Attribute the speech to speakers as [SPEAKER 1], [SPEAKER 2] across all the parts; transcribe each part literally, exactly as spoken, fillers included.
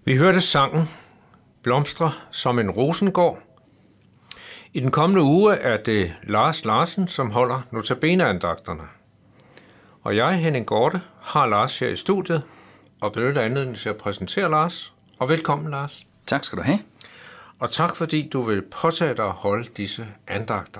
[SPEAKER 1] Vi hørte sangen Blomstre som en rosengård. I den kommende uge er det Lars Larsen, som holder notabeneandagterne. Og jeg, Henning Gorte, har Lars her i studiet, og benytter anledningen til at præsentere Lars. Og velkommen, Lars.
[SPEAKER 2] Tak skal du have.
[SPEAKER 1] Og tak, fordi du vil påtage dig at holde disse andagter.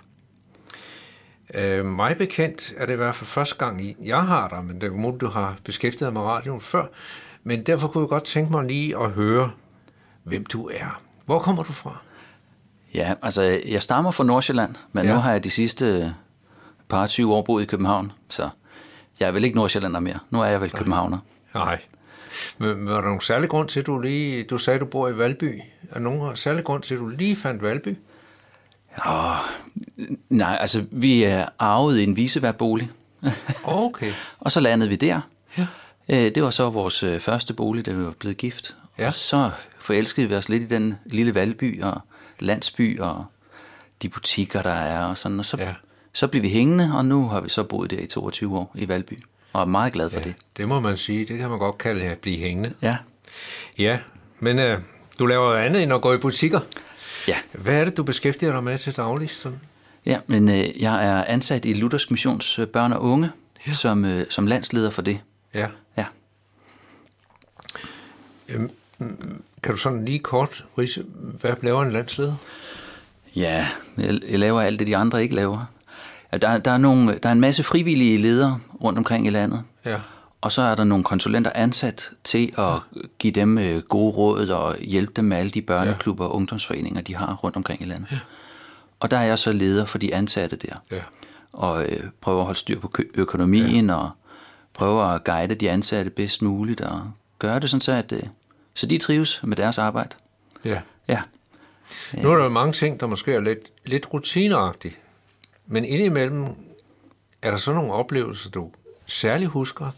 [SPEAKER 1] Øh, mig bekendt er det i hvert fald første gang, jeg har dig, men det er muligt, du har beskæftiget dig med radioen før. Men derfor kunne jeg godt tænke mig lige at høre, hvem du er. Hvor kommer du fra?
[SPEAKER 2] Ja, altså jeg stammer fra Nordsjælland, men ja. Nu har jeg de sidste par tyve år boet i København, så jeg er vel ikke nordsjællander mere. Nu er jeg vel københavner.
[SPEAKER 1] Nej. Men var der nogen særlig grund til, at du lige... Du sagde, at du bor i Valby. Er der nogen særlig grund til, at du lige fandt Valby?
[SPEAKER 2] Ja, nej, altså vi er arvet i en viceværtbolig.
[SPEAKER 1] Okay.
[SPEAKER 2] Og så landede vi der.
[SPEAKER 1] Ja.
[SPEAKER 2] Det var så vores første bolig, da vi var blevet gift.
[SPEAKER 1] Ja.
[SPEAKER 2] Og så forelskede vi os lidt i den lille Valby og landsby og de butikker, der er og sådan. Og så, ja. så blev vi hængende, og nu har vi så boet der i toogtyve år i Valby. Og er meget glad for ja, det.
[SPEAKER 1] Det må man sige. Det kan man godt kalde at blive hængende.
[SPEAKER 2] Ja.
[SPEAKER 1] Ja, men øh, du laver andet end at gå i butikker.
[SPEAKER 2] Ja.
[SPEAKER 1] Hvad er det, du beskæftiger dig med til daglig? Sådan?
[SPEAKER 2] Ja, men øh, jeg er ansat i Luthersk Missions øh, børn og unge, ja. som, øh, som landsleder for det.
[SPEAKER 1] Ja.
[SPEAKER 2] Ja.
[SPEAKER 1] Øhm, kan du sådan lige kort ridse, hvad laver en landsleder?
[SPEAKER 2] Ja, jeg, jeg laver alt det, de andre ikke laver. Ja, der, der, er nogle, der er en masse frivillige ledere rundt omkring i landet.
[SPEAKER 1] Ja.
[SPEAKER 2] Og så er der nogle konsulenter ansat til at give dem øh, gode råd og hjælpe dem med alle de børneklubber og ungdomsforeninger, de har rundt omkring i landet. Ja. Og der er jeg så leder for de ansatte der.
[SPEAKER 1] Ja.
[SPEAKER 2] Og øh, prøver at holde styr på økonomien, ja. og prøver at guide de ansatte bedst muligt, og gøre det sådan så, at øh, så de trives med deres arbejde.
[SPEAKER 1] Ja.
[SPEAKER 2] Ja.
[SPEAKER 1] Nu er der jo mange ting, der måske er lidt, lidt rutineagtigt. Men indimellem, er der så nogle oplevelser, du særligt husker?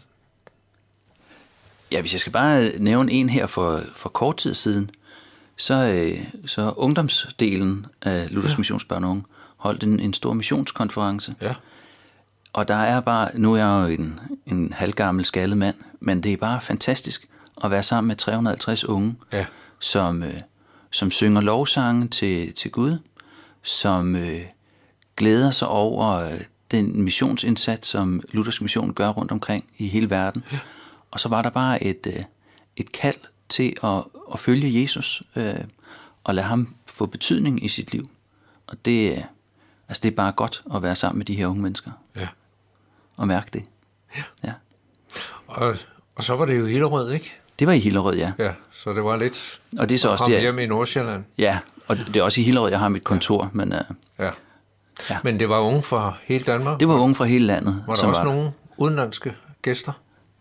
[SPEAKER 2] Ja, hvis jeg skal bare nævne en her for, for kort tid siden, så, øh, så ungdomsdelen af Luthersk ja. Missions børn og unge holdt en, en stor missionskonference.
[SPEAKER 1] Ja.
[SPEAKER 2] Og der er bare, nu er jeg jo en, en halvgammel skaldet mand, men det er bare fantastisk at være sammen med tre hundrede og halvtreds unge,
[SPEAKER 1] ja.
[SPEAKER 2] som, øh, som synger lovsange til, til Gud, som øh, glæder sig over øh, den missionsindsats, som Luthersk Mission gør rundt omkring i hele verden. Ja. Og så var der bare et, øh, et kald til at, at følge Jesus øh, og lade ham få betydning i sit liv. Og det, øh, altså det er bare godt at være sammen med de her unge mennesker.
[SPEAKER 1] Ja.
[SPEAKER 2] Og mærke det.
[SPEAKER 1] Ja.
[SPEAKER 2] Ja.
[SPEAKER 1] Og, og så var det jo Hillerød, ikke?
[SPEAKER 2] Det var i Hillerød, ja.
[SPEAKER 1] Ja, så det var lidt...
[SPEAKER 2] Og det er så også det
[SPEAKER 1] hjemme i Nordsjælland.
[SPEAKER 2] Ja, og det er også i Hillerød, jeg har mit kontor, ja. men... Uh,
[SPEAKER 1] ja. ja. Men det var unge fra hele Danmark?
[SPEAKER 2] Det var unge fra hele landet.
[SPEAKER 1] Var der også var nogle udenlandske gæster?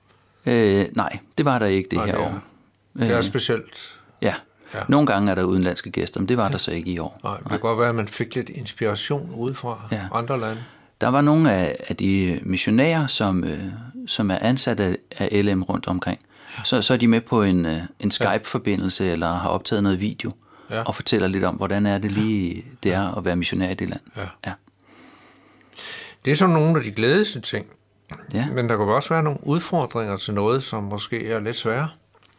[SPEAKER 2] Øh, nej, det var der ikke det nej, her det er, år.
[SPEAKER 1] Det er specielt.
[SPEAKER 2] Ja. ja, nogle gange er der udenlandske gæster, men det var ja. der så ikke i år.
[SPEAKER 1] Nej, det kan nej. godt være, at man fik lidt inspiration udefra ja. andre lande.
[SPEAKER 2] Der var nogle af, af de missionærer, som, øh, som er ansat af, af L M rundt omkring. Ja. Så, så er de med på en, øh, en Skype-forbindelse, ja. eller har optaget noget video, ja. og fortæller lidt om, hvordan er det lige det er at være missionær i det land.
[SPEAKER 1] Ja.
[SPEAKER 2] Ja.
[SPEAKER 1] Det er sådan nogle af de glædelige ting.
[SPEAKER 2] Ja.
[SPEAKER 1] Men der kan også være nogle udfordringer til noget, som måske er lidt svære.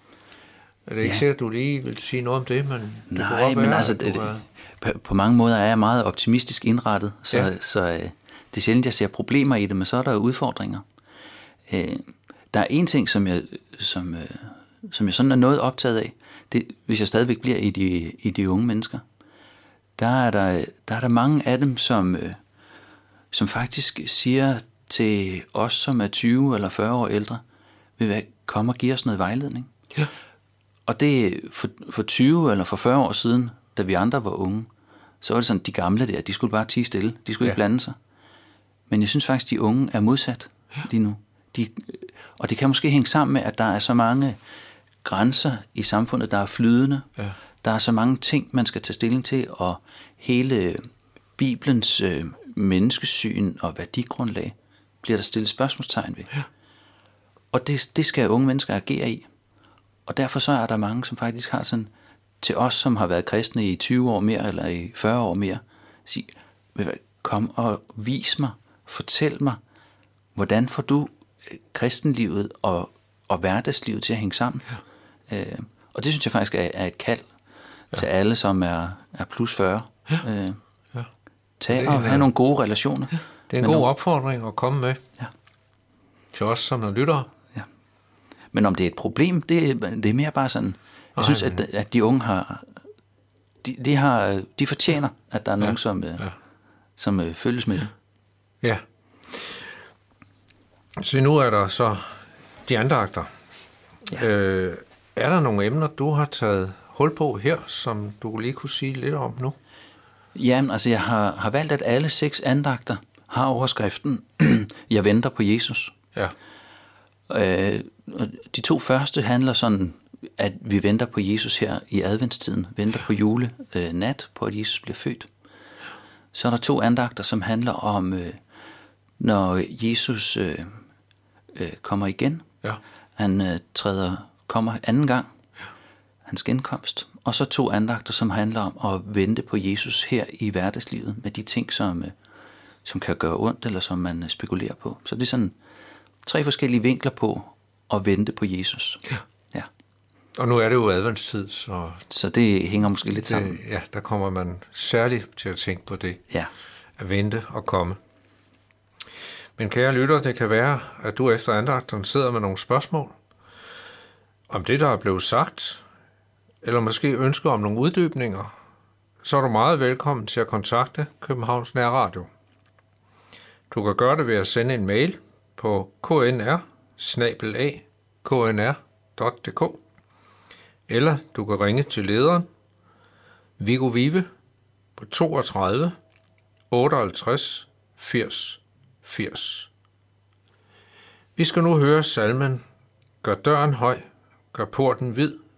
[SPEAKER 1] Er det ikke
[SPEAKER 2] ja.
[SPEAKER 1] sikkert, at du lige vil sige noget om det? Men det
[SPEAKER 2] Nej, men være, altså, det, er... på, på mange måder er jeg meget optimistisk indrettet, så, ja. så øh, det er sjældent, jeg ser problemer i det, men så er der udfordringer. Øh, der er en ting, som jeg, som, øh, som jeg sådan er noget optaget af, det, hvis jeg stadigvæk bliver i de, i de unge mennesker. Der er der, der er der mange af dem, som, øh, som faktisk siger til os, som er tyve eller fyrre år ældre, vil komme og give os noget vejledning.
[SPEAKER 1] Ja.
[SPEAKER 2] Og det for, for tyve eller for fyrre år siden, da vi andre var unge, så var det sådan, de gamle der, de skulle bare tie stille, de skulle ja. ikke blande sig. Men jeg synes faktisk, de unge er modsat ja. lige nu. De, og det kan måske hænge sammen med, at der er så mange grænser i samfundet, der er flydende. Ja. Der er så mange ting, man skal tage stilling til, og hele Bibelens øh, menneskesyn og værdigrundlag bliver der stillet spørgsmålstegn ved.
[SPEAKER 1] Ja.
[SPEAKER 2] Og det, det skal unge mennesker agere i. Og derfor så er der mange, som faktisk har sådan, til os, som har været kristne i tyve år mere, eller i fyrre år mere, sige, kom og vis mig, fortæl mig, hvordan får du kristenlivet og, og hverdagslivet til at hænge sammen? Ja. Øh, og det synes jeg faktisk er, er et kald ja. til alle, som er, er plus fyrre. Ja. Øh, ja. Tag og have nogle gode relationer. Ja.
[SPEAKER 1] Det er en god om, opfordring at komme med ja. til os som er lyttere.
[SPEAKER 2] Ja. Men om det er et problem, det, det er mere bare sådan, jeg synes, at, at de unge har, de, de, har, de fortjener, at der er ja. nogen, som, ja. som øh, følges med det.
[SPEAKER 1] Ja. Så nu er der så de andagter. Ja. Øh, er der nogle emner, du har taget hul på her, som du lige kunne sige lidt om nu?
[SPEAKER 2] Jamen, altså jeg har, har valgt, at alle seks andagter har overskriften, jeg venter på Jesus.
[SPEAKER 1] Ja.
[SPEAKER 2] Øh, de to første handler sådan, at vi venter på Jesus her i adventstiden, venter på julenat, øh, på at Jesus bliver født. Så er der to andagter, som handler om, øh, når Jesus øh, øh, kommer igen.
[SPEAKER 1] Ja.
[SPEAKER 2] Han øh, træder, kommer anden gang, ja. hans genkomst. Og så to andagter, som handler om at vente på Jesus her i hverdagslivet, med de ting, som, øh, som kan gøre ondt, eller som man øh, spekulerer på. Så det er sådan tre forskellige vinkler på at vente på Jesus.
[SPEAKER 1] Ja.
[SPEAKER 2] Ja.
[SPEAKER 1] Og nu er det jo adventstid, så...
[SPEAKER 2] Så det hænger måske lidt
[SPEAKER 1] det,
[SPEAKER 2] sammen.
[SPEAKER 1] Ja, der kommer man særligt til at tænke på det.
[SPEAKER 2] Ja.
[SPEAKER 1] At vente og komme. Men kære lytter, det kan være, at du efter andagten sidder med nogle spørgsmål om det, der er blevet sagt, eller måske ønsker om nogle uddybninger, så er du meget velkommen til at kontakte Københavns Nærradio. Du kan gøre det ved at sende en mail på k n r bindestreg k n r punktum d k, eller du kan ringe til lederen Viggo Vive på toogtredive otteoghalvtreds firs firs. Vi skal nu høre salmen Gør døren høj, gør porten vid,